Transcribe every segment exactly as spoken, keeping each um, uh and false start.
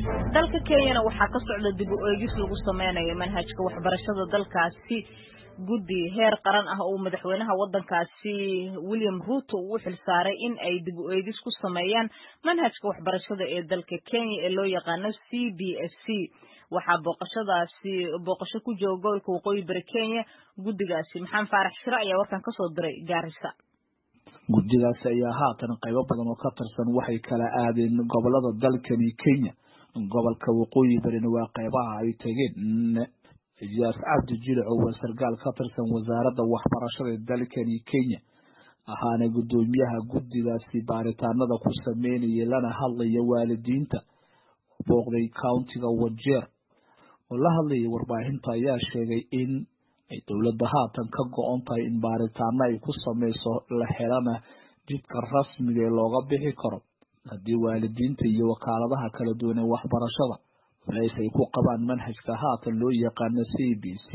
dalka Kenya waxa ka socda dib u eegis lagu sameeyo manhajka waxbarashada dalkaasi guddi heer qaran ah oo madaxweynaha wadankaasi William Ruto uu xil saaray in ay dib u eegis ku sameeyaan manhajka waxbarashada ee dalka Kenya ee loo yaqaan C B S C waxa booqashadaasi booqasho ku jooga gobolka waqooyi bari Kenya guddigaasi maxaan faarax shira ayaa warkan ka soo diray Garissa guddigaasi ayaa haatan qaybo badan oo ka tirsan waxay kala aadeen gobolada dalkani Kenya gobolka waqooyi bari waa qaybaha ay tageen Ijaas Abdi Jile oo sargaal ka tirsan wasaaradda waxbarashada dalkani Kenya ahaana gudoomiyaha guddigaasi baaritaanada ku sameeyay lana hadlaya waalidiinta booqday countiga Wajir oo la hadlay warbaahinta ayaa sheegay in ay dawladda haatan ka go'an tahay in baaritaano ay ku sameyso la helana jidka rasmiga ee looga bixi karo haddii waalidiinta iyo wakaaladaha kala duwan ee waxbarashada ay ku qabaan manhajka haatan loo yaqaan C B C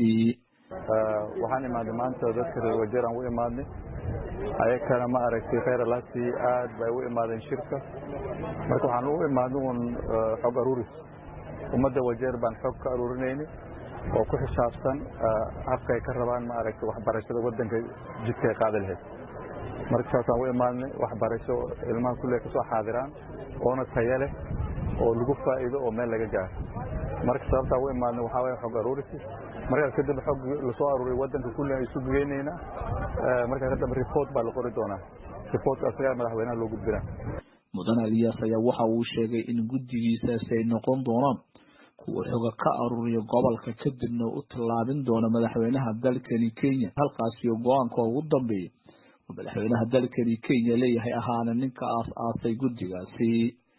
waxaan imaaday maanta dadka reer Wajir aan u imaadnay ayakana ma aragtay khayr laasi aad bay u imaadeen shirka marka waxaan u imaadnay un xog aruuris ummadda Wajir baan xog ka aruurinaynay oo ku xisaabsan habka ay ka rabaan ma aragtay waxbarashada wadanka jidka ay qaadi lahayd marka saasaan u imaadnay waxbarasho ilmaha kullee ka soo xaadiraan oona tayo leh oo lagu faa'iido oo meel laga gaaro marka sababta u imaadnay waxa way xog aruuris marka kadib xog la soo aruuray wadanka kullee ay sugu geynayna marka kadib report baa la qori doonaa report asaga madaxweynaha loo gudbina mudan Ilyas ayaa waxa uu sheegay in guddigiisaasi ay noqon doonaan kuwa xoga ka aruuriya gobolka kadibna u tilaabin doona madaxweynaha dalkani Kenya halkaasi oo go'aanka ugu dambeeyay madaxweynaha dalkani Kenya leeyahay ahaana ninka aas aasay guddigaasi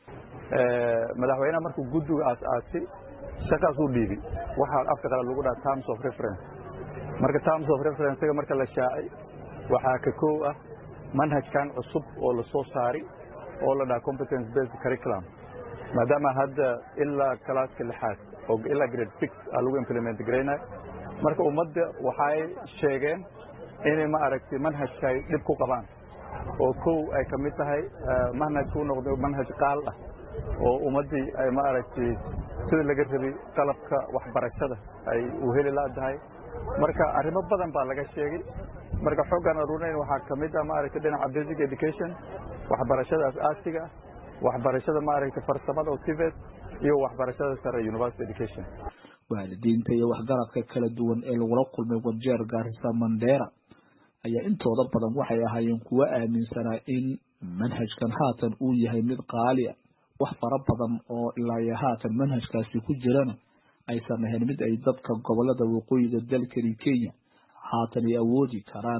madaxweynaha markuu guddiga aas aasay shaqaas uu dhiibay waxa afka qala lagu dhahaa terms of reference marka terms of reference marka la shaacay waxa ka koow ah manhajkan cusub oo la soo saaray oo la dhahaa competence based curriculum maadaama hadda ilaa kalaaska lixaad oo ilaa grade six aa lagu implement gareynay marka ummadda waxay sheegeen inay ma aragtay manhajka ay dib ku qabaan oo kow ay ka mid tahay manhajku noqdo manhaj qaal ah oo ummadii ay ma aragtay sida laga rabay qalabka waxbarashada ay u heli laadahay marka arrimo badan baa laga sheegay marka xogan aruurin waxa ka mid ah ma aragtay dhinaca basic education waxbarashada asaasiga waxbarashada ma aragtay farsamada oo TVET iyo waxbarashada sare university education waalidiinta iyo waxgaradka kala duwan ee lagu kulmay Wajir Garissa Mandera ayaa intooda badan waxay ahaayeen kuwa aaminsanaa in manhajkan haatan uu yahay mid qaali ah wax fara badan oo ilaa haatan manhajkaasi ku jirana aysan ahayn mid ay dadka gobolada waqooyiga dalkani Kenya haatan ay awoodi karaan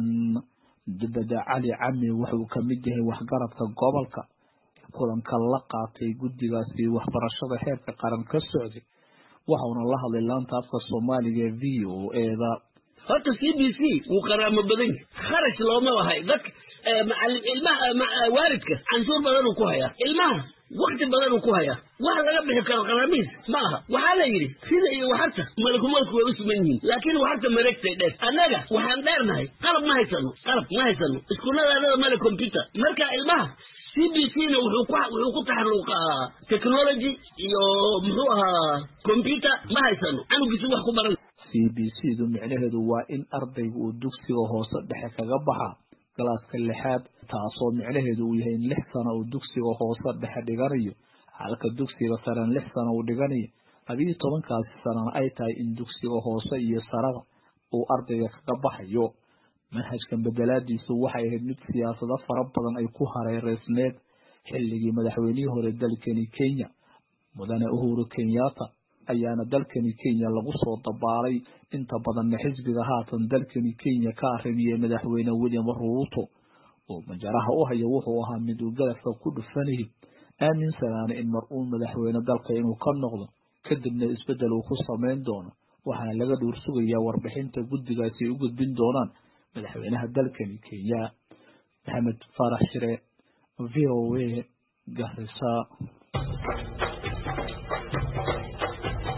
dibada cali cami wuxuu ka mid yahay waxgaradka gobolka kulanka la qaatay guddigaasi waxbarashada heerka qaran ka socday waxaana la hadlay laanta afka Soomaaliga V O A da horta C B C uu qaraamo badan kharash looma wahay dadka macallin ilmaha waalidka canshuur badan uu ku hayaa ilmaha waqti badan uu ku hayaa wax laga bixi karo qaramiis ma aha waxa la yiri sida iyo waxta malakumalku way usman yihiin laakiin waxta mareegtay dheer annaga waxaan dheernahay qalab ma haysano qalab ma haysano iskuulada mala computer marka ilmaha C B C na wuxuu ku wuxuu ku taxalluqaa technology iyo muxuu ahaa computer ma haysano anugiisu wax ku baran C B C du micnaheedu waa in ardaygu uu dugsiga hoose dhexe kaga baxa galaaska lixaad taasoo micnaheedu uu yahay in lix sano uu dugsiga hoose dhexe dhiganayo halka dugsiga sare lix sano uu dhiganayo haddii tobankaas sano ay tahay in dugsiga hoose iyo sarada uu ardayga kaga baxayo manhajkan bedelaadiisu waxay ahayd mid siyaasado fara badan ay ku hareereysneed xilligii madaxweynihii hore dalkani Kenya mudane Uhuru Kenyatta ayaana dalkani Kenya lagu soo dabaalay inta badan xisbiga haatan dalkani Kenya ka arrimiyay madaxweyne William Ruto oo majaraha u haya wuxuu ahaa mid uu galafka ku dhufanay aamin sanaana in mar uu madaxweyne dalka inuu ka noqdo kadibna isbedel uu ku sameyn doono waxaana laga dhuur sugayaa warbixinta guddigaasi u gudbin doonaan madaxweynaha dalkani Kenya Maxamed Farax Shire V O A Garissa